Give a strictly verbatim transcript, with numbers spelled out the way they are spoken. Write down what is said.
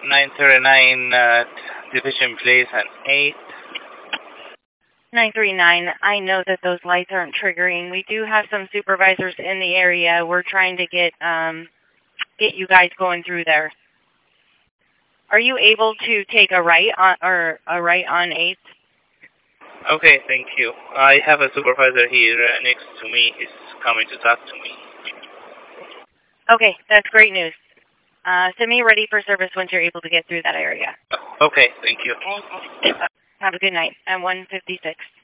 nine thirty-nine uh, Division Place and eight. nine three nine, I know that those lights aren't triggering. We do have some supervisors in the area. We're trying to get um, get you guys going through there. Are you able to take a right on or a right on eighth? Okay, thank you. I have a supervisor here uh, next to me. He's coming to talk to me. Okay, that's great news. Uh, send me ready for service once you're able to get through that area. Okay, thank you. Have a good night. I'm one fifty-six.